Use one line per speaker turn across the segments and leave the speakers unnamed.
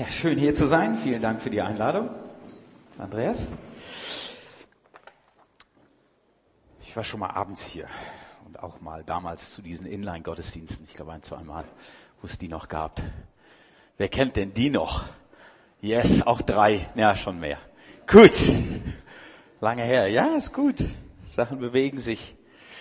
Ja, schön hier zu sein. Vielen Dank für die Einladung, Andreas. Ich war schon mal abends hier und auch mal damals zu diesen Inline-Gottesdiensten. Ich glaube ein, zweimal, wo es die noch gab. Wer kennt denn die noch? Yes, auch 3. Ja, schon mehr. Gut. Lange her. Ja, ist gut. Sachen bewegen sich.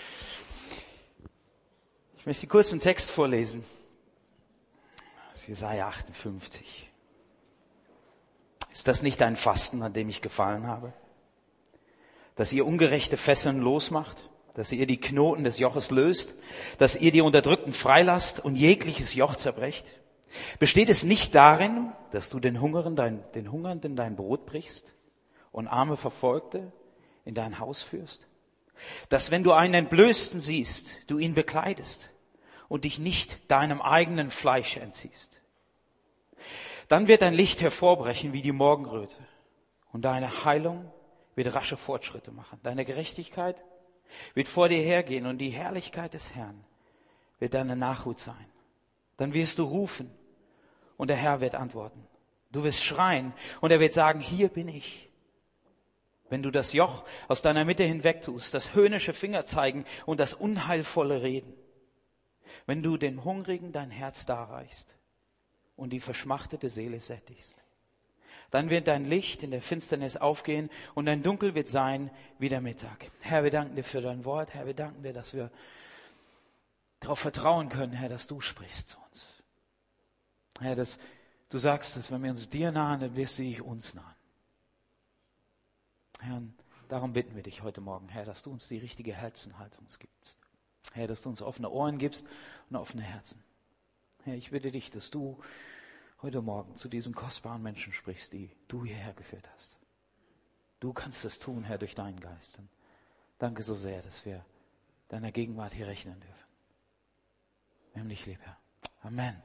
Ich möchte kurz einen Text vorlesen. Aus Jesaja 58. Ist das nicht ein Fasten, an dem ich gefallen habe? Dass ihr ungerechte Fesseln losmacht, dass ihr die Knoten des Joches löst, dass ihr die Unterdrückten freilasst und jegliches Joch zerbrecht? Besteht es nicht darin, dass du den Hungernden dein Brot brichst und arme Verfolgte in dein Haus führst? Dass wenn du einen Entblößten siehst, du ihn bekleidest und dich nicht deinem eigenen Fleisch entziehst? Dann wird dein Licht hervorbrechen wie die Morgenröte und deine Heilung wird rasche Fortschritte machen. Deine Gerechtigkeit wird vor dir hergehen und die Herrlichkeit des Herrn wird deine Nachhut sein. Dann wirst du rufen und der Herr wird antworten. Du wirst schreien und er wird sagen, hier bin ich. Wenn du das Joch aus deiner Mitte hinwegtust, das höhnische Fingerzeigen und das unheilvolle Reden, wenn du den Hungrigen dein Herz darreichst und die verschmachtete Seele sättigst, dann wird dein Licht in der Finsternis aufgehen und dein Dunkel wird sein wie der Mittag. Herr, wir danken dir für dein Wort. Herr, wir danken dir, dass wir darauf vertrauen können, Herr, dass du sprichst zu uns. Herr, dass du sagst, dass wenn wir uns dir nahen, dann wirst du dich uns nahen. Herr, und darum bitten wir dich heute Morgen, Herr, dass du uns die richtige Herzenhaltung gibst. Herr, dass du uns offene Ohren gibst und offene Herzen. Herr, ich bitte dich, dass du heute Morgen zu diesen kostbaren Menschen sprichst, die du hierher geführt hast. Du kannst das tun, Herr, durch deinen Geist. Und danke so sehr, dass wir deiner Gegenwart hier rechnen dürfen. Wir haben dich lieb, Herr. Amen.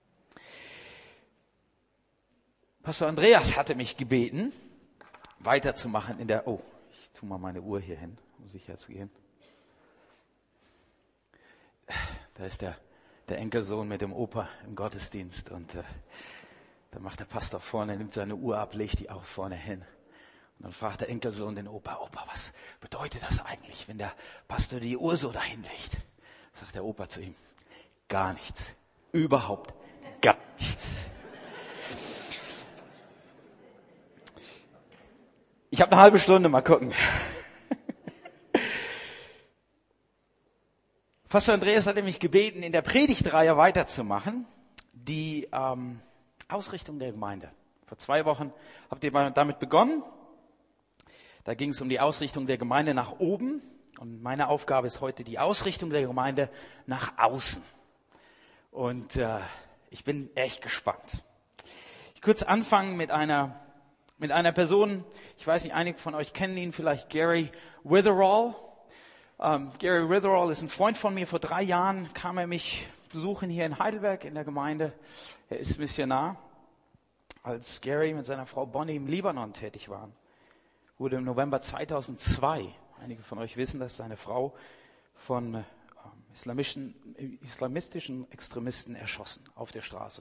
Pastor Andreas hatte mich gebeten, weiterzumachen in der... Oh, ich tue mal meine Uhr hier hin, um sicher zu gehen. Da ist der Enkelsohn mit dem Opa im Gottesdienst und da macht der Pastor vorne, nimmt seine Uhr ab, legt die auch vorne hin. Und dann fragt der Enkelsohn den Opa, was bedeutet das eigentlich, wenn der Pastor die Uhr so dahin legt? Sagt der Opa zu ihm, gar nichts, überhaupt gar nichts. Ich habe eine halbe Stunde, mal gucken. Pastor Andreas hatte mich gebeten, in der Predigtreihe weiterzumachen, die Ausrichtung der Gemeinde. Vor 2 Wochen habt ihr damit begonnen. Da ging es um die Ausrichtung der Gemeinde nach oben. Und meine Aufgabe ist heute die Ausrichtung der Gemeinde nach außen. Und ich bin echt gespannt. Ich kurz anfangen mit einer Person, ich weiß nicht, einige von euch kennen ihn vielleicht, Gary Witherall. Gary Witherall ist ein Freund von mir. Vor 3 Jahren kam er mich besuchen hier in Heidelberg in der Gemeinde. Er ist Missionar. Als Gary mit seiner Frau Bonnie im Libanon tätig waren, wurde im November 2002, einige von euch wissen, dass seine Frau von islamistischen Extremisten erschossen auf der Straße.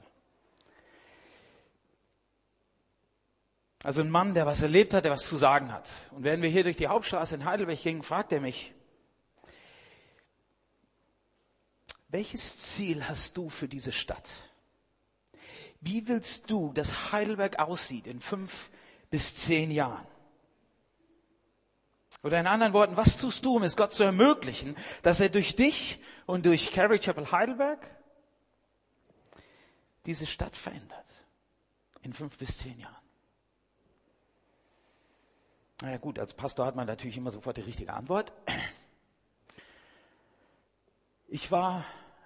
Also ein Mann, der was erlebt hat, der was zu sagen hat. Und während wir hier durch die Hauptstraße in Heidelberg gingen, fragt er mich, welches Ziel hast du für diese Stadt? Wie willst du, dass Heidelberg aussieht in 5 bis 10 Jahren? Oder in anderen Worten, was tust du, um es Gott zu ermöglichen, dass er durch dich und durch Calvary Chapel Heidelberg diese Stadt verändert in 5 bis 10 Jahren? Naja gut, als Pastor hat man natürlich immer sofort die richtige Antwort. Ich war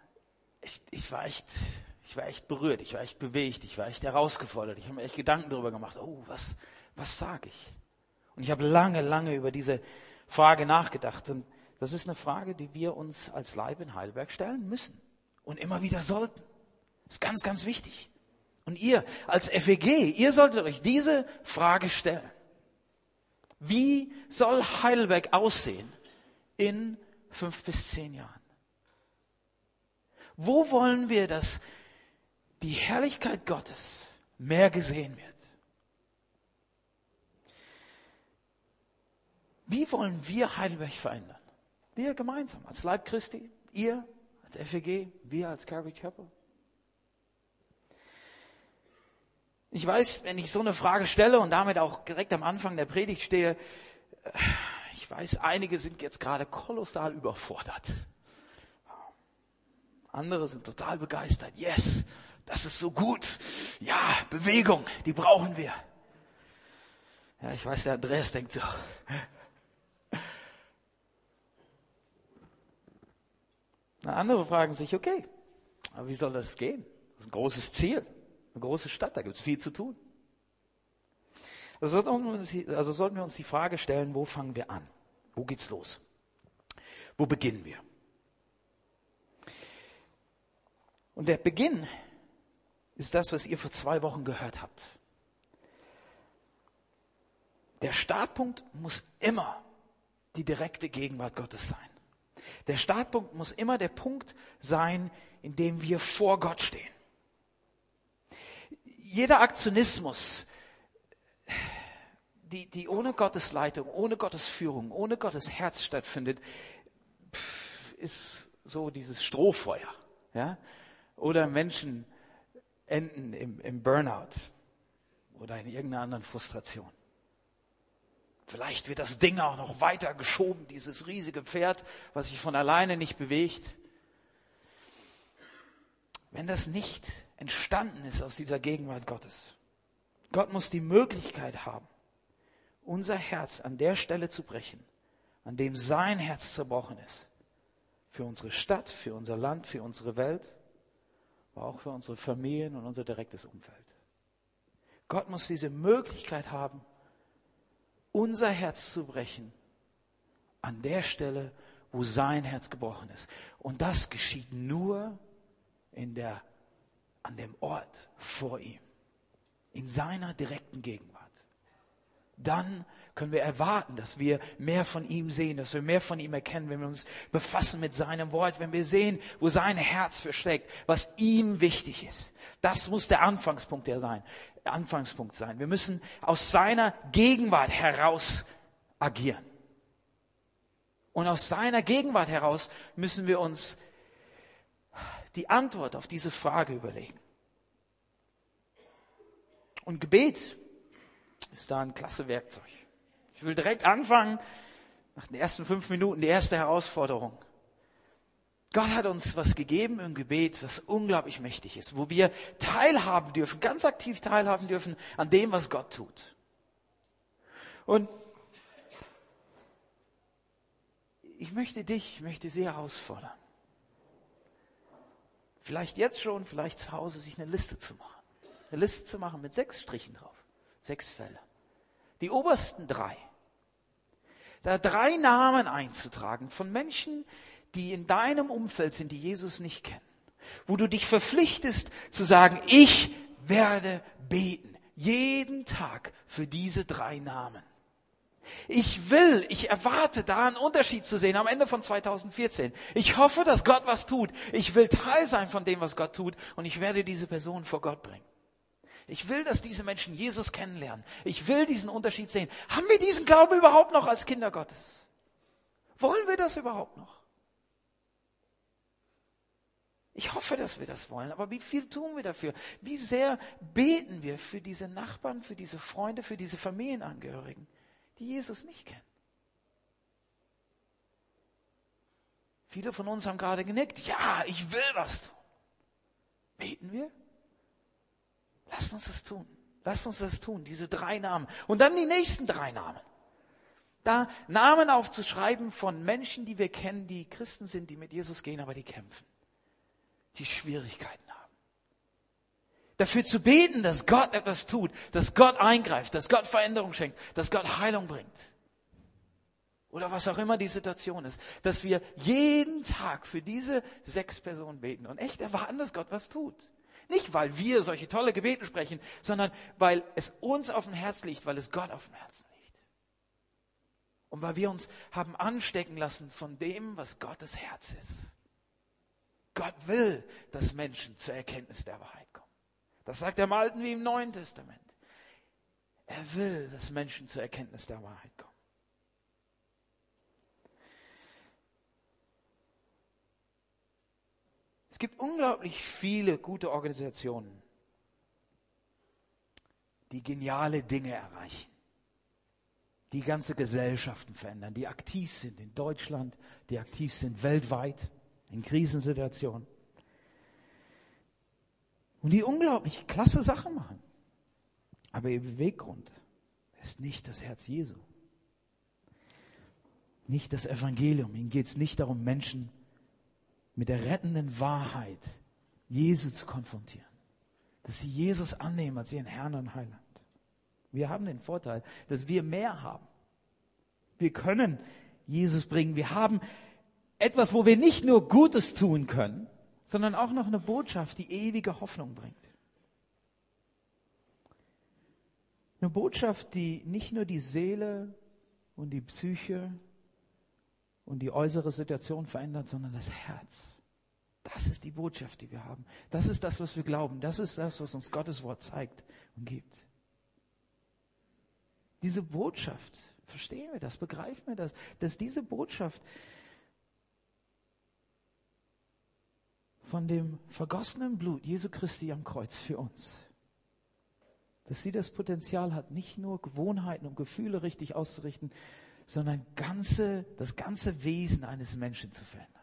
echt berührt, ich war echt bewegt, ich war echt herausgefordert. Ich habe mir echt Gedanken darüber gemacht, was sage ich? Und ich habe lange über diese Frage nachgedacht. Und das ist eine Frage, die wir uns als Leib in Heidelberg stellen müssen und immer wieder sollten. Das ist ganz, ganz wichtig. Und ihr als FEG, ihr solltet euch diese Frage stellen. Wie soll Heidelberg aussehen in 5 bis 10 Jahren? Wo wollen wir, dass die Herrlichkeit Gottes mehr gesehen wird. Wie wollen wir Heidelberg verändern? Wir gemeinsam, als Leib Christi, ihr als FEG, wir als Calvary Chapel. Ich weiß, wenn ich so eine Frage stelle und damit auch direkt am Anfang der Predigt stehe, ich weiß, einige sind jetzt gerade kolossal überfordert. Andere sind total begeistert. Yes, das ist so gut. Ja, Bewegung, die brauchen wir. Ja, ich weiß, der Andreas denkt so. Na, andere fragen sich, okay, aber wie soll das gehen? Das ist ein großes Ziel, eine große Stadt, da gibt es viel zu tun. Also sollten wir uns die Frage stellen, wo fangen wir an? Wo geht's los? Wo beginnen wir? Und der Beginn ist das, was ihr vor 2 Wochen gehört habt. Der Startpunkt muss immer die direkte Gegenwart Gottes sein. Der Startpunkt muss immer der Punkt sein, in dem wir vor Gott stehen. Jeder Aktionismus, die ohne Gottes Leitung, ohne Gottes Führung, ohne Gottes Herz stattfindet, ist so dieses Strohfeuer. Ja? Oder Menschen enden im Burnout oder in irgendeiner anderen Frustration. Vielleicht wird das Ding auch noch weiter geschoben, dieses riesige Pferd, was sich von alleine nicht bewegt. Wenn das nicht entstanden ist aus dieser Gegenwart Gottes. Gott muss die Möglichkeit haben, unser Herz an der Stelle zu brechen, an dem sein Herz zerbrochen ist. Für unsere Stadt, für unser Land, für unsere Welt, aber auch für unsere Familien und unser direktes Umfeld. Gott muss diese Möglichkeit haben, unser Herz zu brechen, an der Stelle, wo sein Herz gebrochen ist. Und das geschieht nur an dem Ort vor ihm, in seiner direkten Gegenwart. Dann können wir erwarten, dass wir mehr von ihm sehen, dass wir mehr von ihm erkennen, wenn wir uns befassen mit seinem Wort, wenn wir sehen, wo sein Herz verschlägt, was ihm wichtig ist. Das muss der Anfangspunkt sein. Wir müssen aus seiner Gegenwart heraus agieren. Und aus seiner Gegenwart heraus müssen wir uns die Antwort auf diese Frage überlegen. Und Gebet ist da ein klasse Werkzeug. Ich will direkt anfangen, nach den ersten 5 Minuten, die erste Herausforderung. Gott hat uns was gegeben im Gebet, was unglaublich mächtig ist, wo wir teilhaben dürfen, ganz aktiv teilhaben dürfen an dem, was Gott tut. Und ich möchte Sie herausfordern. Vielleicht jetzt schon, vielleicht zu Hause, sich eine Liste zu machen. Eine Liste zu machen mit 6 Strichen drauf. 6 Felder. Die obersten 3. Da 3 Namen einzutragen von Menschen, die in deinem Umfeld sind, die Jesus nicht kennen. Wo du dich verpflichtest zu sagen, ich werde beten. Jeden Tag für diese 3 Namen. Ich erwarte da einen Unterschied zu sehen am Ende von 2014. Ich hoffe, dass Gott was tut. Ich will Teil sein von dem, was Gott tut. Und ich werde diese Person vor Gott bringen. Ich will, dass diese Menschen Jesus kennenlernen. Ich will diesen Unterschied sehen. Haben wir diesen Glauben überhaupt noch als Kinder Gottes? Wollen wir das überhaupt noch? Ich hoffe, dass wir das wollen. Aber wie viel tun wir dafür? Wie sehr beten wir für diese Nachbarn, für diese Freunde, für diese Familienangehörigen, die Jesus nicht kennen? Viele von uns haben gerade genickt. Ja, ich will was tun. Beten wir? Lasst uns das tun. Lasst uns das tun, diese 3 Namen. Und dann die nächsten 3 Namen. Da Namen aufzuschreiben von Menschen, die wir kennen, die Christen sind, die mit Jesus gehen, aber die kämpfen. Die Schwierigkeiten haben. Dafür zu beten, dass Gott etwas tut, dass Gott eingreift, dass Gott Veränderung schenkt, dass Gott Heilung bringt. Oder was auch immer die Situation ist. Dass wir jeden Tag für diese 6 Personen beten und echt erwarten, dass Gott was tut. Nicht, weil wir solche tolle Gebete sprechen, sondern weil es uns auf dem Herzen liegt, weil es Gott auf dem Herzen liegt. Und weil wir uns haben anstecken lassen von dem, was Gottes Herz ist. Gott will, dass Menschen zur Erkenntnis der Wahrheit kommen. Das sagt er im Alten wie im Neuen Testament. Er will, dass Menschen zur Erkenntnis der Wahrheit kommen. Es gibt unglaublich viele gute Organisationen, die geniale Dinge erreichen, die ganze Gesellschaften verändern, die aktiv sind in Deutschland, die aktiv sind weltweit in Krisensituationen und die unglaublich klasse Sachen machen. Aber ihr Beweggrund ist nicht das Herz Jesu, nicht das Evangelium. Ihnen geht es nicht darum, Menschen mit der rettenden Wahrheit Jesu zu konfrontieren, dass sie Jesus annehmen als ihren Herrn und Heiland. Wir haben den Vorteil, dass wir mehr haben. Wir können Jesus bringen. Wir haben etwas, wo wir nicht nur Gutes tun können, sondern auch noch eine Botschaft, die ewige Hoffnung bringt. Eine Botschaft, die nicht nur die Seele und die Psyche und die äußere Situation verändert, sondern das Herz. Das ist die Botschaft, die wir haben. Das ist das, was wir glauben. Das ist das, was uns Gottes Wort zeigt und gibt. Diese Botschaft, verstehen wir das, begreifen wir das, dass diese Botschaft von dem vergossenen Blut Jesu Christi am Kreuz für uns, dass sie das Potenzial hat, nicht nur Gewohnheiten und Gefühle richtig auszurichten, sondern das ganze Wesen eines Menschen zu verändern.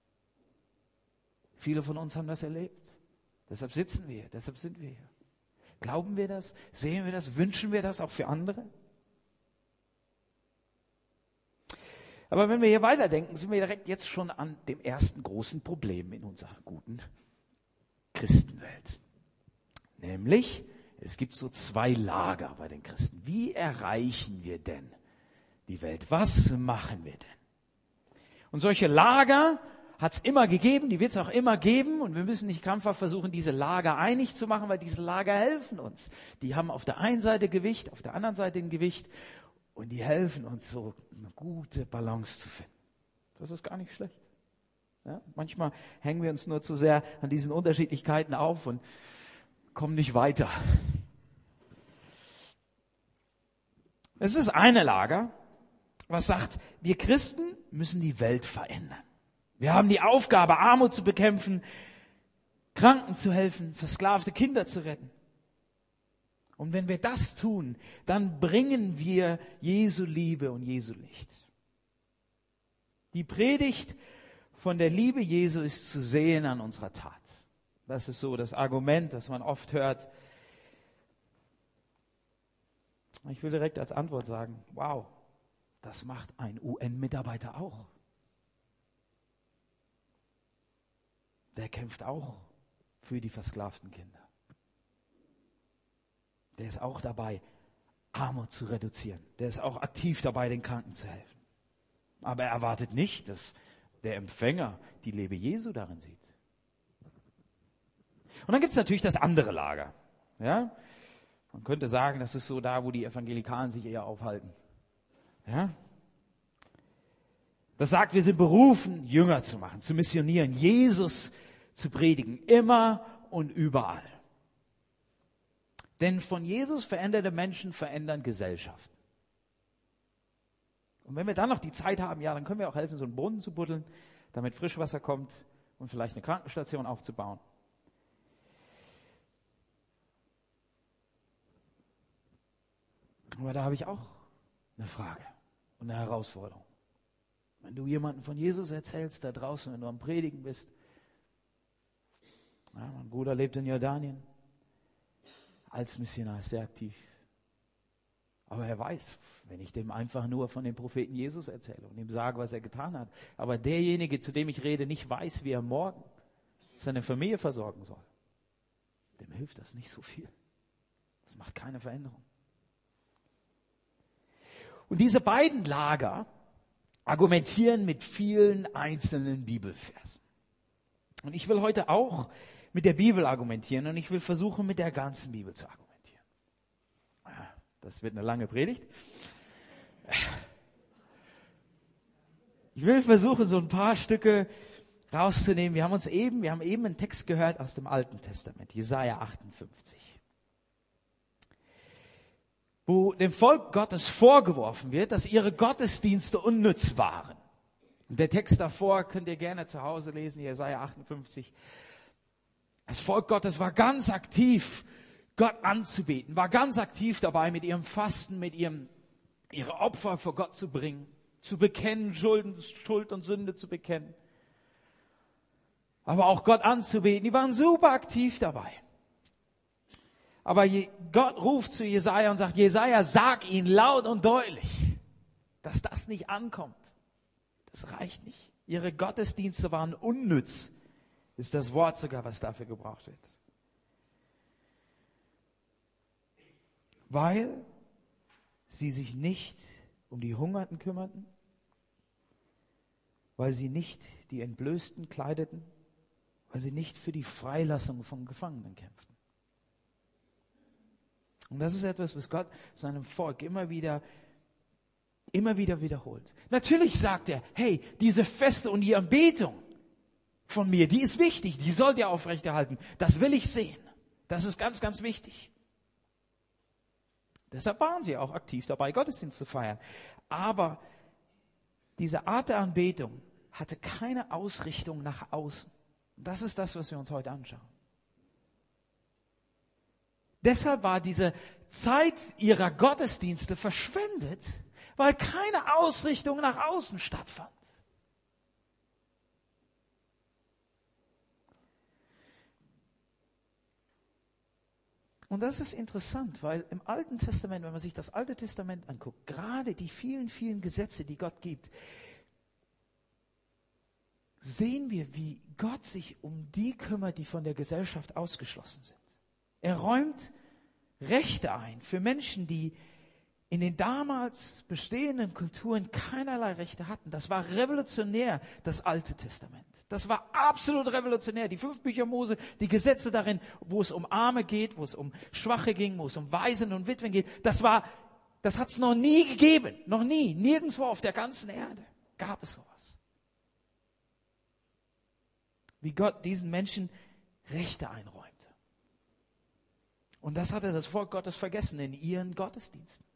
Viele von uns haben das erlebt. Deshalb sitzen wir hier, deshalb sind wir hier. Glauben wir das? Sehen wir das? Wünschen wir das auch für andere? Aber wenn wir hier weiterdenken, sind wir direkt jetzt schon an dem ersten großen Problem in unserer guten Christenwelt. Nämlich, es gibt so zwei Lager bei den Christen. Wie erreichen wir denn die Welt? Was machen wir denn? Und solche Lager hat es immer gegeben, die wird es auch immer geben. Und wir müssen nicht krampfhaft versuchen, diese Lager einig zu machen, weil diese Lager helfen uns. Die haben auf der einen Seite Gewicht, auf der anderen Seite ein Gewicht. Und die helfen uns, so eine gute Balance zu finden. Das ist gar nicht schlecht. Ja, manchmal hängen wir uns nur zu sehr an diesen Unterschiedlichkeiten auf und kommen nicht weiter. Es ist eine Lager, was sagt, wir Christen müssen die Welt verändern. Wir haben die Aufgabe, Armut zu bekämpfen, Kranken zu helfen, versklavte Kinder zu retten. Und wenn wir das tun, dann bringen wir Jesu Liebe und Jesu Licht. Die Predigt von der Liebe Jesu ist zu sehen an unserer Tat. Das ist so das Argument, das man oft hört. Ich will direkt als Antwort sagen, wow, das macht ein UN-Mitarbeiter auch. Der kämpft auch für die versklavten Kinder. Der ist auch dabei, Armut zu reduzieren. Der ist auch aktiv dabei, den Kranken zu helfen. Aber er erwartet nicht, dass der Empfänger die Liebe Jesu darin sieht. Und dann gibt es natürlich das andere Lager. Ja? Man könnte sagen, das ist so da, wo die Evangelikalen sich eher aufhalten. Ja? Das sagt, wir sind berufen, Jünger zu machen, zu missionieren, Jesus zu predigen, immer und überall. Denn von Jesus veränderte Menschen verändern Gesellschaften. Und wenn wir dann noch die Zeit haben, ja, dann können wir auch helfen, so einen Brunnen zu buddeln, damit Frischwasser kommt und vielleicht eine Krankenstation aufzubauen. Aber da habe ich auch eine Frage und eine Herausforderung. Wenn du jemandem von Jesus erzählst, da draußen, wenn du am Predigen bist, ja, mein Bruder lebt in Jordanien, als Missionar ist er aktiv. Aber er weiß, wenn ich dem einfach nur von dem Propheten Jesus erzähle und ihm sage, was er getan hat, aber derjenige, zu dem ich rede, nicht weiß, wie er morgen seine Familie versorgen soll, dem hilft das nicht so viel. Das macht keine Veränderung. Und diese beiden Lager argumentieren mit vielen einzelnen Bibelversen. Und ich will heute auch mit der Bibel argumentieren und ich will versuchen, mit der ganzen Bibel zu argumentieren. Das wird eine lange Predigt. Ich will versuchen, so ein paar Stücke rauszunehmen. Wir haben eben einen Text gehört aus dem Alten Testament, Jesaja 58. Wo dem Volk Gottes vorgeworfen wird, dass ihre Gottesdienste unnütz waren. Und der Text davor könnt ihr gerne zu Hause lesen, Jesaja 58. Das Volk Gottes war ganz aktiv, Gott anzubeten, war ganz aktiv dabei, mit ihrem Fasten, ihre Opfer vor Gott zu bringen, zu bekennen, Schuld und Sünde zu bekennen. Aber auch Gott anzubeten, die waren super aktiv dabei. Aber Gott ruft zu Jesaja und sagt, Jesaja, sag ihnen laut und deutlich, dass das nicht ankommt. Das reicht nicht. Ihre Gottesdienste waren unnütz, ist das Wort sogar, was dafür gebraucht wird. Weil sie sich nicht um die Hungernden kümmerten, weil sie nicht die Entblößten kleideten, weil sie nicht für die Freilassung von Gefangenen kämpften. Und das ist etwas, was Gott seinem Volk immer wieder wiederholt. Natürlich sagt er, hey, diese Feste und die Anbetung von mir, die ist wichtig, die sollt ihr aufrechterhalten. Das will ich sehen. Das ist ganz, ganz wichtig. Deshalb waren sie auch aktiv dabei, Gottesdienst zu feiern. Aber diese Art der Anbetung hatte keine Ausrichtung nach außen. Das ist das, was wir uns heute anschauen. Deshalb war diese Zeit ihrer Gottesdienste verschwendet, weil keine Ausrichtung nach außen stattfand. Und das ist interessant, weil im Alten Testament, wenn man sich das Alte Testament anguckt, gerade die vielen, vielen Gesetze, die Gott gibt, sehen wir, wie Gott sich um die kümmert, die von der Gesellschaft ausgeschlossen sind. Er räumt Rechte ein für Menschen, die in den damals bestehenden Kulturen keinerlei Rechte hatten. Das war revolutionär, das Alte Testament. Das war absolut revolutionär. Die 5 Bücher Mose, die Gesetze darin, wo es um Arme geht, wo es um Schwache ging, wo es um Waisen und Witwen geht, das hat es noch nie gegeben. Noch nie. Nirgendwo auf der ganzen Erde gab es sowas. Wie Gott diesen Menschen Rechte einräumte. Und das hatte das Volk Gottes vergessen in ihren Gottesdiensten.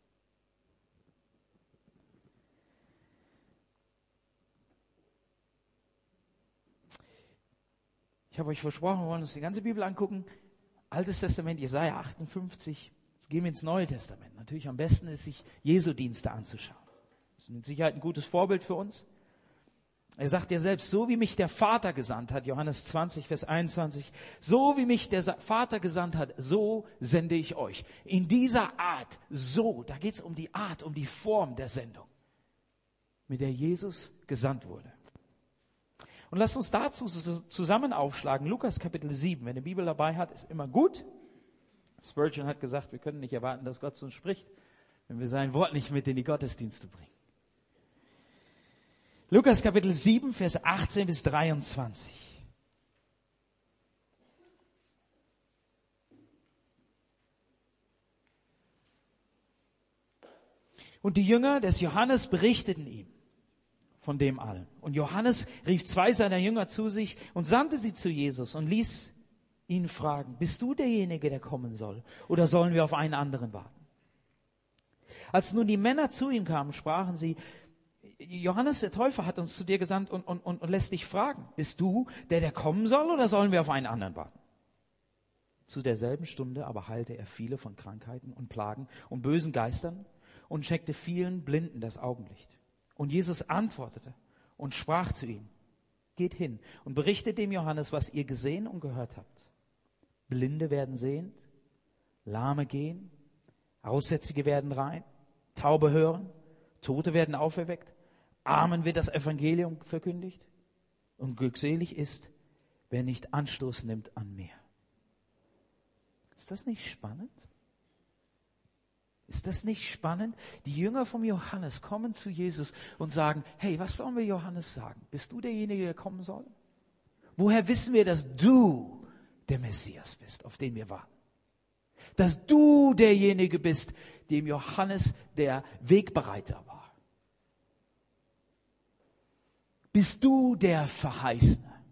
Ich habe euch versprochen, wir wollen uns die ganze Bibel angucken. Altes Testament, Jesaja 58. Jetzt gehen wir ins Neue Testament. Natürlich am besten ist, sich Jesu Dienste anzuschauen. Das ist mit Sicherheit ein gutes Vorbild für uns. Er sagt ja selbst, so wie mich der Vater gesandt hat, Johannes 20, Vers 21, so wie mich der Vater gesandt hat, so sende ich euch. In dieser Art, so, da geht es um die Art, um die Form der Sendung, mit der Jesus gesandt wurde. Und lasst uns dazu zusammen aufschlagen, Lukas Kapitel 7. Wer eine Bibel dabei hat, ist immer gut. Spurgeon hat gesagt, wir können nicht erwarten, dass Gott zu uns spricht, wenn wir sein Wort nicht mit in die Gottesdienste bringen. Lukas Kapitel 7, Vers 18 bis 23. Und die Jünger des Johannes berichteten ihm von dem allen. Und Johannes rief 2 seiner Jünger zu sich und sandte sie zu Jesus und ließ ihn fragen, bist du derjenige, der kommen soll? Oder sollen wir auf einen anderen warten? Als nun die Männer zu ihm kamen, sprachen sie, Johannes der Täufer hat uns zu dir gesandt und lässt dich fragen, bist du der kommen soll oder sollen wir auf einen anderen warten? Zu derselben Stunde aber heilte er viele von Krankheiten und Plagen und bösen Geistern und schenkte vielen Blinden das Augenlicht. Und Jesus antwortete und sprach zu ihnen, geht hin und berichtet dem Johannes, was ihr gesehen und gehört habt. Blinde werden sehend, Lahme gehen, Aussätzige werden rein, Taube hören, Tote werden auferweckt, Armen wird das Evangelium verkündigt und glückselig ist, wer nicht Anstoß nimmt an mir. Ist das nicht spannend? Ist das nicht spannend? Die Jünger vom Johannes kommen zu Jesus und sagen, hey, was sollen wir Johannes sagen? Bist du derjenige, der kommen soll? Woher wissen wir, dass du der Messias bist, auf den wir warten? Dass du derjenige bist, dem Johannes der Wegbereiter war. Bist du der Verheißene?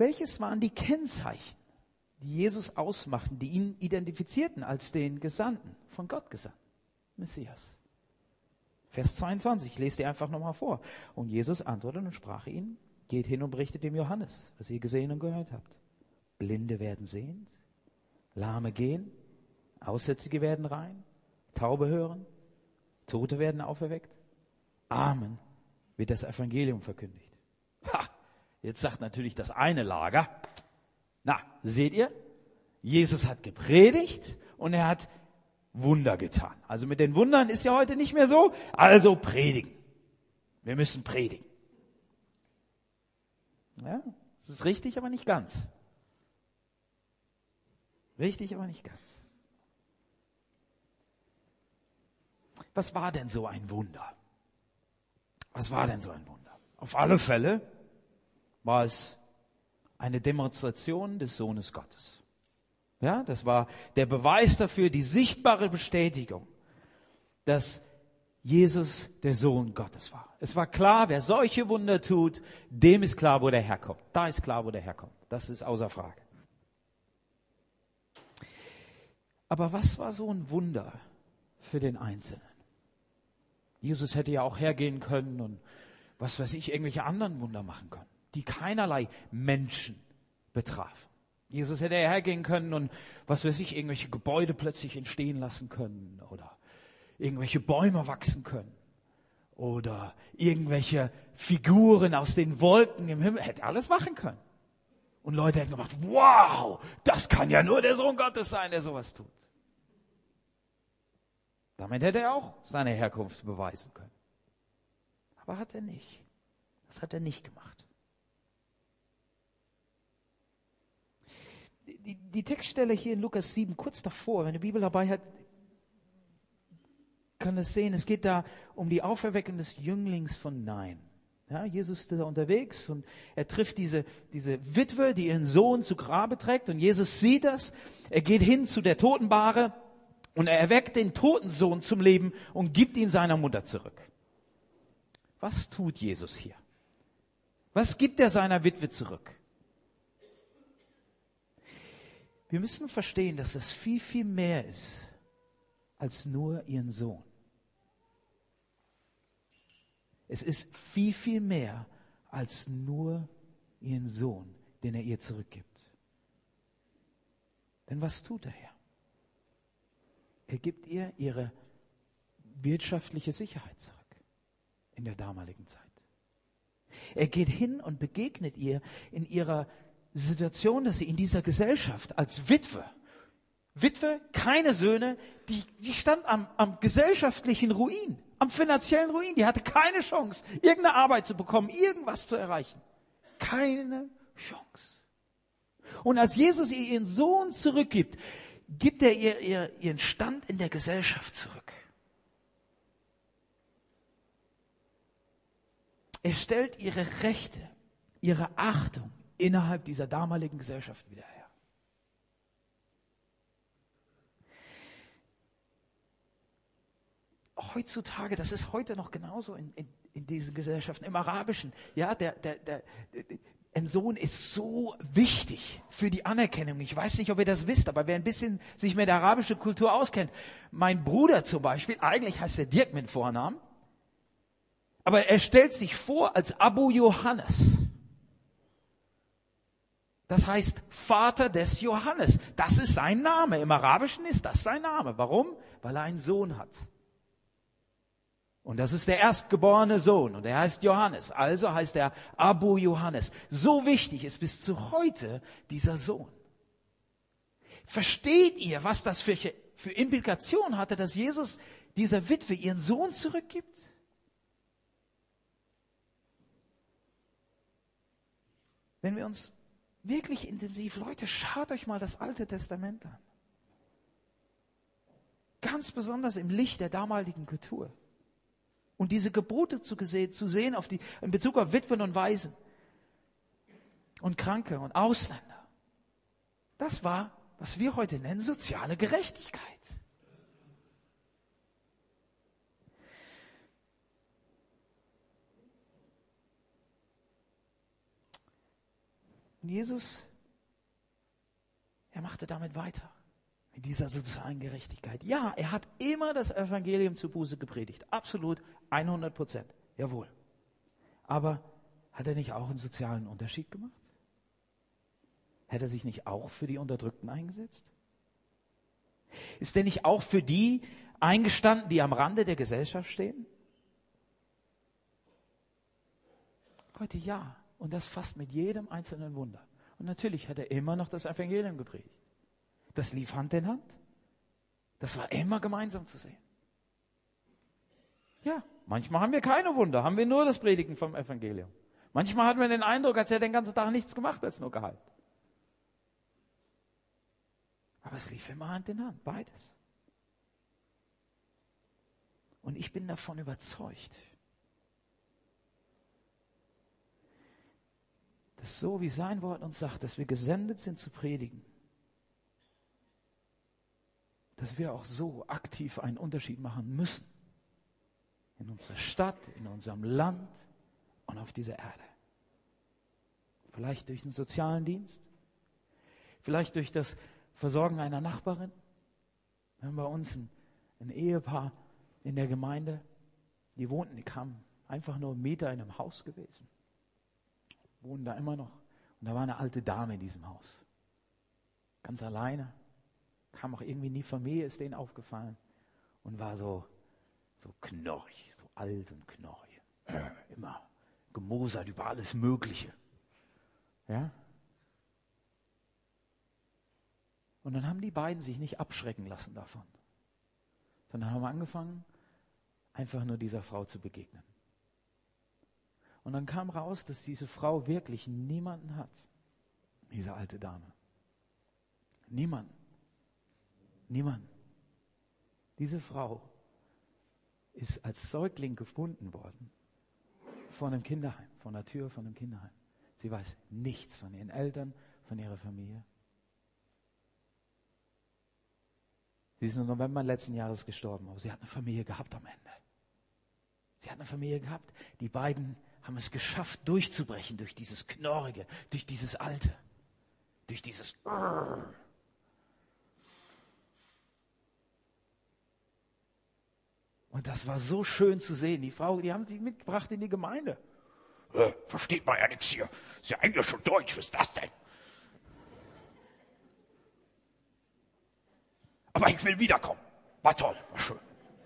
welches waren die Kennzeichen, die Jesus ausmachten, die ihn identifizierten als den Gesandten, von Gott gesandten Messias? Vers 22, ich lese dir einfach nochmal vor. Und Jesus antwortete und sprach ihnen: Geht hin und berichtet dem Johannes, was ihr gesehen und gehört habt. Blinde werden sehend, Lahme gehen, Aussätzige werden rein, Taube hören, Tote werden auferweckt. Amen wird das Evangelium verkündigt. Ha, jetzt sagt natürlich das eine Lager: Na, seht ihr, Jesus hat gepredigt und er hat Wunder getan. Also mit den Wundern ist ja heute nicht mehr so, also predigen. Wir müssen predigen. Ja, das ist richtig, aber nicht ganz. Richtig, aber nicht ganz. Was war denn so ein Wunder? Was war denn so ein Wunder? Auf alle Fälle war es eine Demonstration des Sohnes Gottes. Ja, das war der Beweis dafür, die sichtbare Bestätigung, dass Jesus der Sohn Gottes war. Es war klar, wer solche Wunder tut, dem ist klar, wo der herkommt. Da ist klar, wo der herkommt. Das ist außer Frage. Aber was war so ein Wunder für den Einzelnen? Jesus hätte ja auch hergehen können und was weiß ich, irgendwelche anderen Wunder machen können, die keinerlei Menschen betrafen. Jesus hätte ja hergehen können und was weiß ich, irgendwelche Gebäude plötzlich entstehen lassen können oder irgendwelche Bäume wachsen können oder irgendwelche Figuren aus den Wolken im Himmel. Hätte alles machen können. Und Leute hätten gemacht: Wow, das kann ja nur der Sohn Gottes sein, der sowas tut. Damit hätte er auch seine Herkunft beweisen können. Aber hat er nicht. Das hat er nicht gemacht. Die Textstelle hier in Lukas 7, kurz davor, wenn die Bibel dabei hat, kann es sehen, es geht da um die Auferweckung des Jünglings von Nain. Ja, Jesus ist da unterwegs und er trifft diese Witwe, die ihren Sohn zu Grabe trägt, und Jesus sieht das. Er geht hin zu der Totenbahre und er erweckt den toten Sohn zum Leben und gibt ihn seiner Mutter zurück. Was tut Jesus hier? Was gibt er seiner Witwe zurück? Wir müssen verstehen, dass das viel, viel mehr ist als nur ihren Sohn. Es ist viel, viel mehr als nur ihren Sohn, den er ihr zurückgibt. Denn was tut er hier? Er gibt ihr ihre wirtschaftliche Sicherheit zurück in der damaligen Zeit. Er geht hin und begegnet ihr in ihrer Situation, dass sie in dieser Gesellschaft als Witwe, keine Söhne, die stand am gesellschaftlichen Ruin, am finanziellen Ruin. Die hatte keine Chance, irgendeine Arbeit zu bekommen, irgendwas zu erreichen. Keine Chance. Und als Jesus ihr ihren Sohn zurückgibt, gibt er ihr ihren Stand in der Gesellschaft zurück. Er stellt ihre Rechte, ihre Achtung innerhalb dieser damaligen Gesellschaft wieder her. Heutzutage, das ist heute noch genauso in diesen Gesellschaften, im Arabischen, ja, ein Sohn ist so wichtig für die Anerkennung. Ich weiß nicht, ob ihr das wisst, aber wer ein bisschen sich mit der arabischen Kultur auskennt, mein Bruder zum Beispiel, eigentlich heißt er Dirk mit Vornamen, aber er stellt sich vor als Abu Johannes. Das heißt Vater des Johannes. Das ist sein Name. Im Arabischen ist das sein Name. Warum? Weil er einen Sohn hat. Und das ist der erstgeborene Sohn und er heißt Johannes. Also heißt er Abu Johannes. So wichtig ist bis zu heute dieser Sohn. Versteht ihr, was das für Implikationen hatte, dass Jesus dieser Witwe ihren Sohn zurückgibt? Wenn wir uns wirklich intensiv, Leute, schaut euch mal das Alte Testament an. Ganz besonders im Licht der damaligen Kultur. Und diese Gebote zu sehen in Bezug auf Witwen und Waisen und Kranke und Ausländer. Das war, was wir heute nennen, soziale Gerechtigkeit. Und Jesus, er machte damit weiter. Mit dieser sozialen Gerechtigkeit. Ja, er hat immer das Evangelium zur Buße gepredigt. Absolut 100%. Jawohl. Aber hat er nicht auch einen sozialen Unterschied gemacht? Hat er sich nicht auch für die Unterdrückten eingesetzt? Ist er nicht auch für die eingestanden, die am Rande der Gesellschaft stehen? Leute, ja. Und das fast mit jedem einzelnen Wunder. Und natürlich hat er immer noch das Evangelium gepredigt. Das lief Hand in Hand. Das war immer gemeinsam zu sehen. Ja, manchmal haben wir keine Wunder, haben wir nur das Predigen vom Evangelium. Manchmal hat man den Eindruck, als hätte er den ganzen Tag nichts gemacht, als nur geheilt. Aber es lief immer Hand in Hand, beides. Und ich bin davon überzeugt, dass so wie sein Wort uns sagt, dass wir gesendet sind zu predigen, dass wir auch so aktiv einen Unterschied machen müssen. In unserer Stadt, in unserem Land und auf dieser Erde. Vielleicht durch einen sozialen Dienst. Vielleicht durch das Versorgen einer Nachbarin. Wir haben bei uns ein Ehepaar in der Gemeinde, die kamen einfach nur 1 Meter in einem Haus gewesen. Wohnen da immer noch. Und da war eine alte Dame in diesem Haus. Ganz alleine. Kam auch irgendwie nie Familie, ist denen aufgefallen. Und war so knorrig, so alt und knorrig. Immer gemosert über alles Mögliche. Ja? Und dann haben die beiden sich nicht abschrecken lassen davon. Sondern haben angefangen, einfach nur dieser Frau zu begegnen. Und dann kam raus, dass diese Frau wirklich niemanden hat. Diese alte Dame. Niemanden. Diese Frau ist als Säugling gefunden worden von einem Kinderheim, von der Tür von einem Kinderheim. Sie weiß nichts von ihren Eltern, von ihrer Familie. Sie ist im November letzten Jahres gestorben, aber sie hat eine Familie gehabt am Ende. Sie hat eine Familie gehabt. Die beiden haben es geschafft, durchzubrechen durch dieses Knorrige, durch dieses Alte, durch dieses Und das war so schön zu sehen. Die Frau, die haben sie mitgebracht in die Gemeinde. Versteht man ja nichts hier. Ist ja eigentlich schon Deutsch, was ist das denn? Aber ich will wiederkommen. War toll, war schön.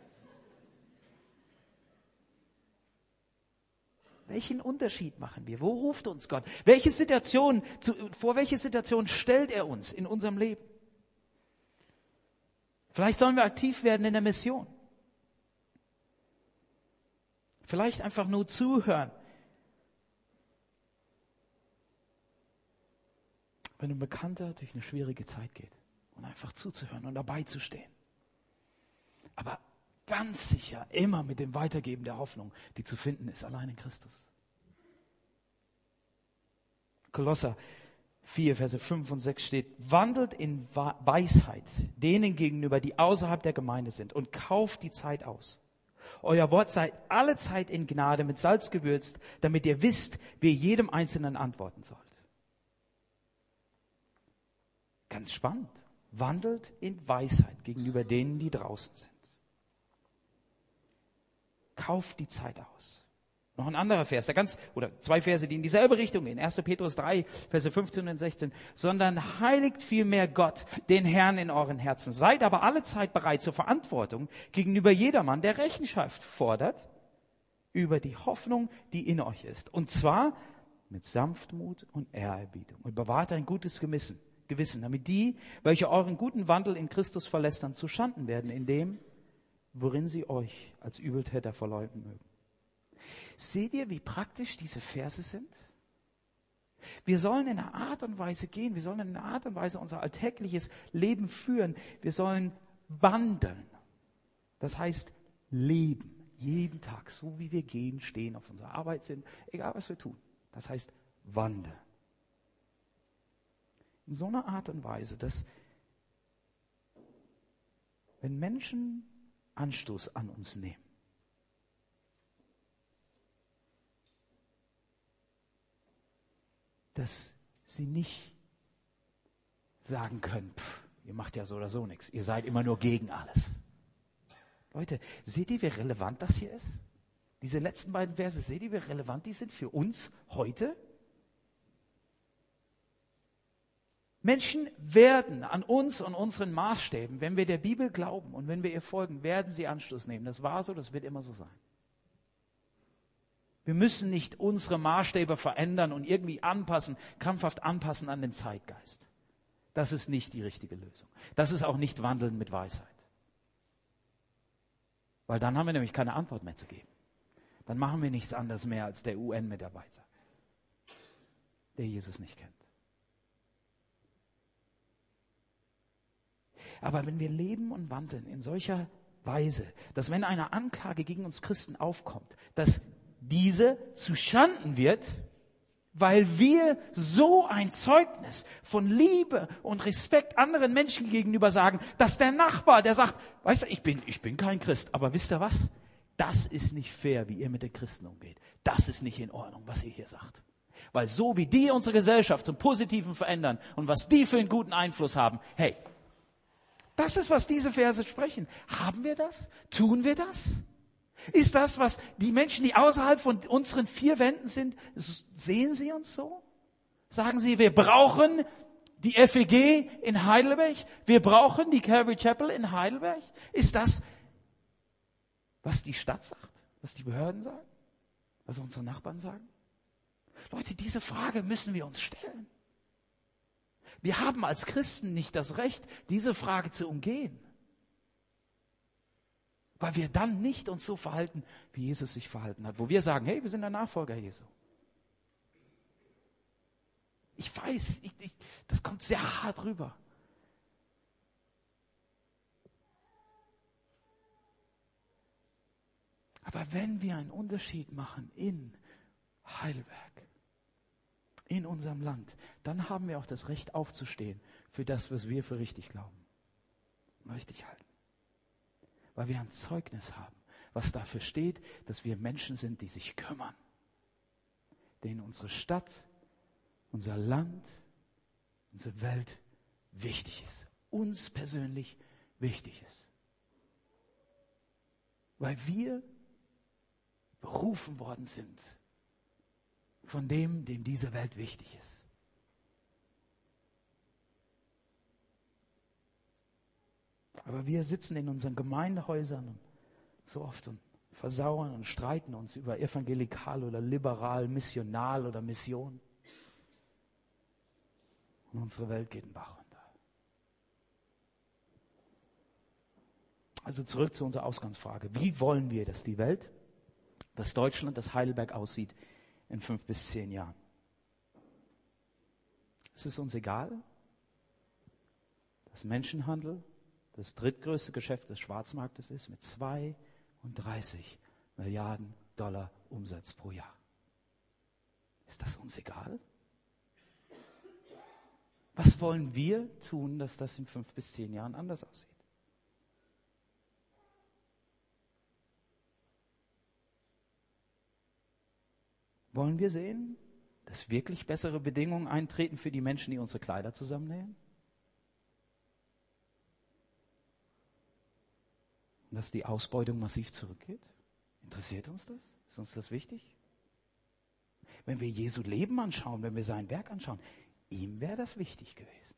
Welchen Unterschied machen wir? Wo ruft uns Gott? Vor welche Situation stellt er uns in unserem Leben? Vielleicht sollen wir aktiv werden in der Mission. Vielleicht einfach nur zuhören. Wenn ein Bekannter durch eine schwierige Zeit geht und einfach zuzuhören und dabei zu stehen. Aber ganz sicher immer mit dem Weitergeben der Hoffnung, die zu finden ist, allein in Christus. Kolosser 4, Verse 5 und 6 steht, wandelt in Weisheit denen gegenüber, die außerhalb der Gemeinde sind und kauft die Zeit aus. Euer Wort sei alle Zeit in Gnade mit Salz gewürzt, damit ihr wisst, wie ihr jedem Einzelnen antworten sollt. Ganz spannend. Wandelt in Weisheit gegenüber denen, die draußen sind. Kauft die Zeit aus. Noch ein anderer Vers, zwei Verse, die in dieselbe Richtung gehen. 1. Petrus 3, Verse 15 und 16. Sondern heiligt vielmehr Gott, den Herrn in euren Herzen. Seid aber alle Zeit bereit zur Verantwortung gegenüber jedermann, der Rechenschaft fordert über die Hoffnung, die in euch ist. Und zwar mit Sanftmut und Ehrerbietung. Und bewahrt ein gutes Gewissen, damit die, welche euren guten Wandel in Christus verlästern, zu Schanden werden in dem, worin sie euch als Übeltäter verleugnen mögen. Seht ihr, wie praktisch diese Verse sind? Wir sollen in einer Art und Weise gehen, wir sollen in einer Art und Weise unser alltägliches Leben führen. Wir sollen wandeln. Das heißt, leben. Jeden Tag, so wie wir gehen, stehen, auf unserer Arbeit sind, egal was wir tun. Das heißt, wandeln. In so einer Art und Weise, dass wenn Menschen Anstoß an uns nehmen, dass sie nicht sagen können, ihr macht ja so oder so nichts, ihr seid immer nur gegen alles. Leute, seht ihr, wie relevant das hier ist? Diese letzten beiden Verse, seht ihr, wie relevant die sind für uns heute? Menschen werden an uns und unseren Maßstäben, wenn wir der Bibel glauben und wenn wir ihr folgen, werden sie Anstoß nehmen. Das war so, das wird immer so sein. Wir müssen nicht unsere Maßstäbe verändern und irgendwie anpassen, krampfhaft anpassen an den Zeitgeist. Das ist nicht die richtige Lösung. Das ist auch nicht Wandeln mit Weisheit. Weil dann haben wir nämlich keine Antwort mehr zu geben. Dann machen wir nichts anderes mehr als der UN-Mitarbeiter, der Jesus nicht kennt. Aber wenn wir leben und wandeln in solcher Weise, dass wenn eine Anklage gegen uns Christen aufkommt, dass diese zu Schanden wird, weil wir so ein Zeugnis von Liebe und Respekt anderen Menschen gegenüber sagen, dass der Nachbar, der sagt, weißt du, ich bin kein Christ, aber wisst ihr was? Das ist nicht fair, wie ihr mit den Christen umgeht. Das ist nicht in Ordnung, was ihr hier sagt. Weil so wie die unsere Gesellschaft zum Positiven verändern und was die für einen guten Einfluss haben, hey, das ist, was diese Verse sprechen. Haben wir das? Tun wir das? Ist das, was die Menschen, die außerhalb von unseren vier Wänden sind, sehen sie uns so? Sagen sie, wir brauchen die FEG in Heidelberg? Wir brauchen die Calvary Chapel in Heidelberg? Ist das, was die Stadt sagt? Was die Behörden sagen? Was unsere Nachbarn sagen? Leute, diese Frage müssen wir uns stellen. Wir haben als Christen nicht das Recht, diese Frage zu umgehen. Weil wir dann nicht uns so verhalten, wie Jesus sich verhalten hat. Wo wir sagen, hey, wir sind der Nachfolger Jesu. Ich weiß, das kommt sehr hart rüber. Aber wenn wir einen Unterschied machen in Heidelberg, in unserem Land, dann haben wir auch das Recht aufzustehen für das, was wir für richtig glauben und richtig halten. Weil wir ein Zeugnis haben, was dafür steht, dass wir Menschen sind, die sich kümmern, denen unsere Stadt, unser Land, unsere Welt wichtig ist, uns persönlich wichtig ist. Weil wir berufen worden sind von dem diese Welt wichtig ist. Aber wir sitzen in unseren Gemeindehäusern und so oft und versauern und streiten uns über evangelikal oder liberal, missional oder Mission. Und unsere Welt geht den Bach runter. Also zurück zu unserer Ausgangsfrage. Wie wollen wir, dass die Welt, dass Deutschland, dass Heidelberg aussieht in 5 bis 10 Jahren? Es ist uns egal, dass Menschenhandel das drittgrößte Geschäft des Schwarzmarktes ist mit 32 Milliarden Dollar Umsatz pro Jahr. Ist das uns egal? Was wollen wir tun, dass das in 5 bis 10 Jahren anders aussieht? Wollen wir sehen, dass wirklich bessere Bedingungen eintreten für die Menschen, die unsere Kleider zusammennähen? Und dass die Ausbeutung massiv zurückgeht? Interessiert uns das? Ist uns das wichtig? Wenn wir Jesu Leben anschauen, wenn wir sein Werk anschauen, ihm wäre das wichtig gewesen.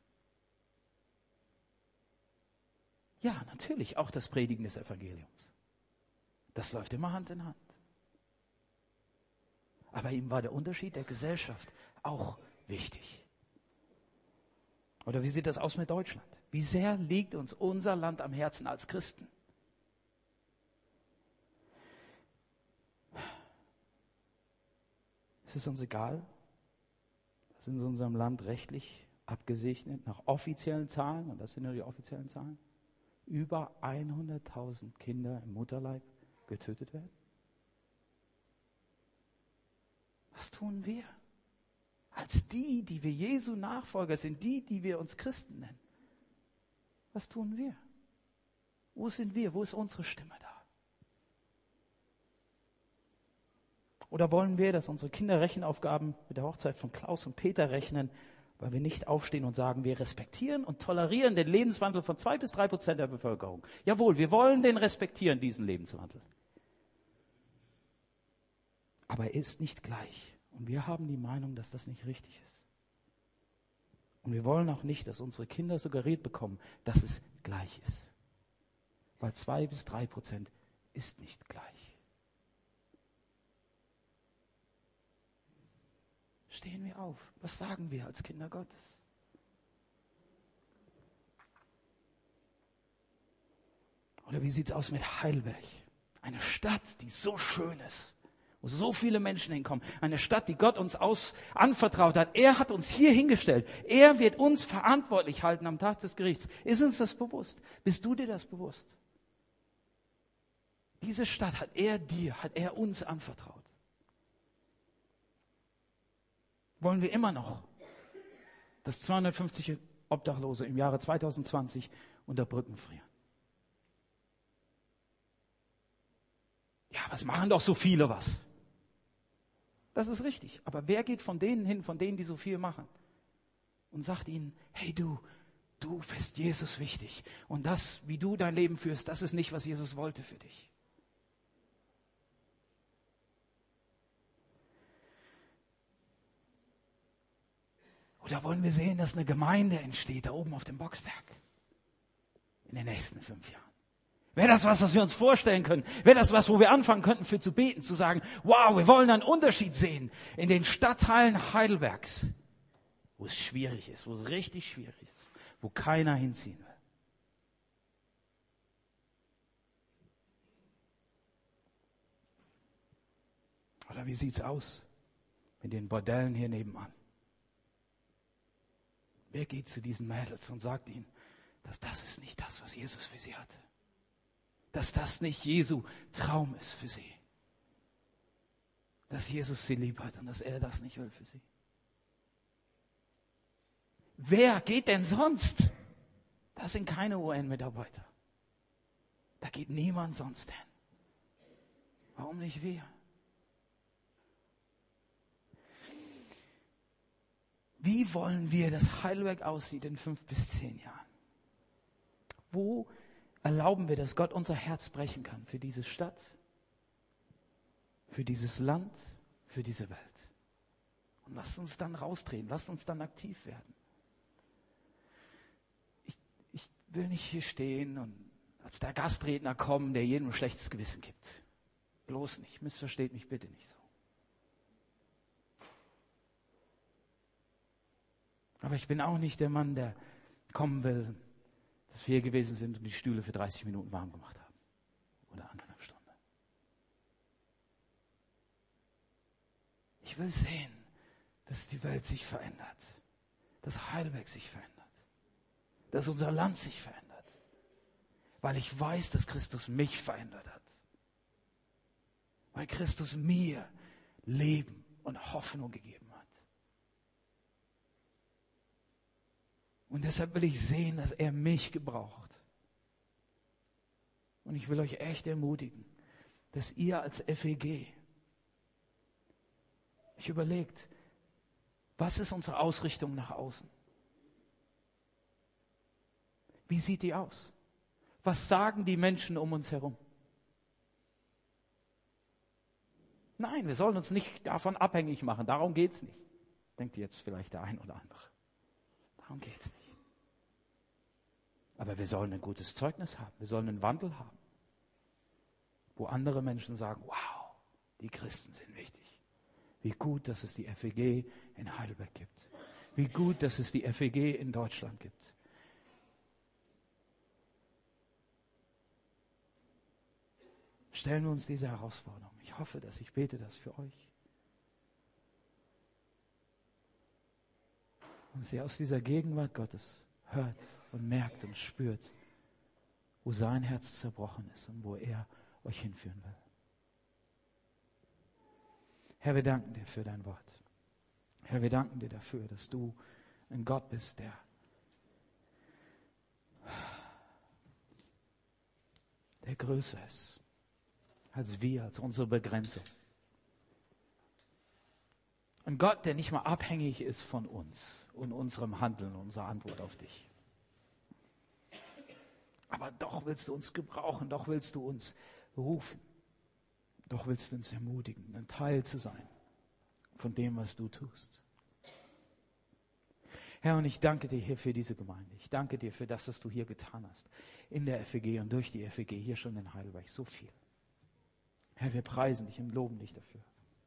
Ja, natürlich, auch das Predigen des Evangeliums. Das läuft immer Hand in Hand. Aber ihm war der Unterschied der Gesellschaft auch wichtig. Oder wie sieht das aus mit Deutschland? Wie sehr liegt uns unser Land am Herzen als Christen? Ist es uns egal, dass in unserem Land rechtlich abgesegnet nach offiziellen Zahlen, und das sind nur die offiziellen Zahlen, über 100.000 Kinder im Mutterleib getötet werden? Was tun wir? Als die wir Jesu Nachfolger sind, die wir uns Christen nennen. Was tun wir? Wo sind wir? Wo ist unsere Stimme da? Oder wollen wir, dass unsere Kinder Rechenaufgaben mit der Hochzeit von Klaus und Peter rechnen Weil wir nicht aufstehen und sagen, wir respektieren und tolerieren den Lebenswandel von 2-3% der Bevölkerung. Jawohl, wir wollen den respektieren, diesen Lebenswandel. Aber er ist nicht gleich. Und wir haben die Meinung, dass das nicht richtig ist. Und wir wollen auch nicht, dass unsere Kinder suggeriert bekommen, dass es gleich ist. Weil 2-3% ist nicht gleich. Stehen wir auf. Was sagen wir als Kinder Gottes? Oder wie sieht es aus mit Heidelberg? Eine Stadt, die so schön ist, wo so viele Menschen hinkommen. Eine Stadt, die Gott uns anvertraut hat. Er hat uns hier hingestellt. Er wird uns verantwortlich halten am Tag des Gerichts. Ist uns das bewusst? Bist du dir das bewusst? Diese Stadt hat er uns anvertraut. Wollen wir immer noch, dass 250 Obdachlose im Jahre 2020 unter Brücken frieren? Ja, was machen doch so viele was? Das ist richtig. Aber wer geht von denen hin, von denen, die so viel machen? Und sagt ihnen, hey du bist Jesus wichtig. Und das, wie du dein Leben führst, das ist nicht, was Jesus wollte für dich. Oder wollen wir sehen, dass eine Gemeinde entsteht, da oben auf dem Boxberg? In den nächsten 5 Jahren. Wäre das was wir uns vorstellen können? Wäre das was, wo wir anfangen könnten, für zu beten, zu sagen, wow, wir wollen einen Unterschied sehen in den Stadtteilen Heidelbergs, wo es schwierig ist, wo es richtig schwierig ist, wo keiner hinziehen will. Oder wie sieht's aus mit den Bordellen hier nebenan? Wer geht zu diesen Mädels und sagt ihnen, dass das ist nicht das, was Jesus für sie hatte? Dass das nicht Jesu Traum ist für sie. Dass Jesus sie lieb hat und dass er das nicht will für sie. Wer geht denn sonst? Das sind keine UN-Mitarbeiter. Da geht niemand sonst hin. Warum nicht wir? Wie wollen wir, dass Heidelberg aussieht in 5 bis 10 Jahren? Wo erlauben wir, dass Gott unser Herz brechen kann für diese Stadt, für dieses Land, für diese Welt? Und lasst uns dann raustreten, lasst uns dann aktiv werden. Ich will nicht hier stehen und als der Gastredner kommen, der jedem ein schlechtes Gewissen gibt. Bloß nicht, missversteht mich bitte nicht so. Aber ich bin auch nicht der Mann, der kommen will, dass wir hier gewesen sind und die Stühle für 30 Minuten warm gemacht haben. Oder 1,5 Stunden. Ich will sehen, dass die Welt sich verändert. Dass Heidelberg sich verändert. Dass unser Land sich verändert. Weil ich weiß, dass Christus mich verändert hat. Weil Christus mir Leben und Hoffnung gegeben hat. Und deshalb will ich sehen, dass er mich gebraucht. Und ich will euch echt ermutigen, dass ihr als FEG euch überlegt, was ist unsere Ausrichtung nach außen? Wie sieht die aus? Was sagen die Menschen um uns herum? Nein, wir sollen uns nicht davon abhängig machen. Darum geht es nicht. Denkt jetzt vielleicht der ein oder andere. Darum geht es nicht. Aber wir sollen ein gutes Zeugnis haben. Wir sollen einen Wandel haben. Wo andere Menschen sagen, wow, die Christen sind wichtig. Wie gut, dass es die FEG in Heidelberg gibt. Wie gut, dass es die FEG in Deutschland gibt. Stellen wir uns diese Herausforderung. Ich hoffe, ich bete das für euch. Und dass ihr aus dieser Gegenwart Gottes hört und merkt und spürt, wo sein Herz zerbrochen ist und wo er euch hinführen will. Herr, wir danken dir für dein Wort. Herr, wir danken dir dafür, dass du ein Gott bist, der größer ist als wir, als unsere Begrenzung. Ein Gott, der nicht mal abhängig ist von uns, und unserem Handeln, unserer Antwort auf dich. Aber doch willst du uns gebrauchen, doch willst du uns rufen, doch willst du uns ermutigen, ein Teil zu sein von dem, was du tust. Herr, und ich danke dir hier für diese Gemeinde. Ich danke dir für das, was du hier getan hast. In der FEG und durch die FEG, hier schon in Heidelberg. So viel. Herr, wir preisen dich und loben dich dafür.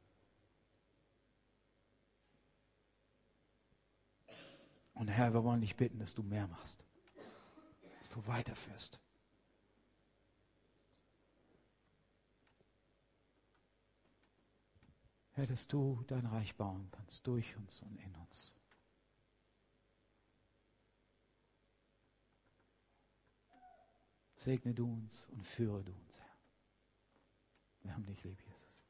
Und Herr, wir wollen dich bitten, dass du mehr machst. Dass du weiterführst. Herr, dass du dein Reich bauen kannst, durch uns und in uns. Segne du uns und führe du uns, Herr. Wir haben dich lieb, Jesus.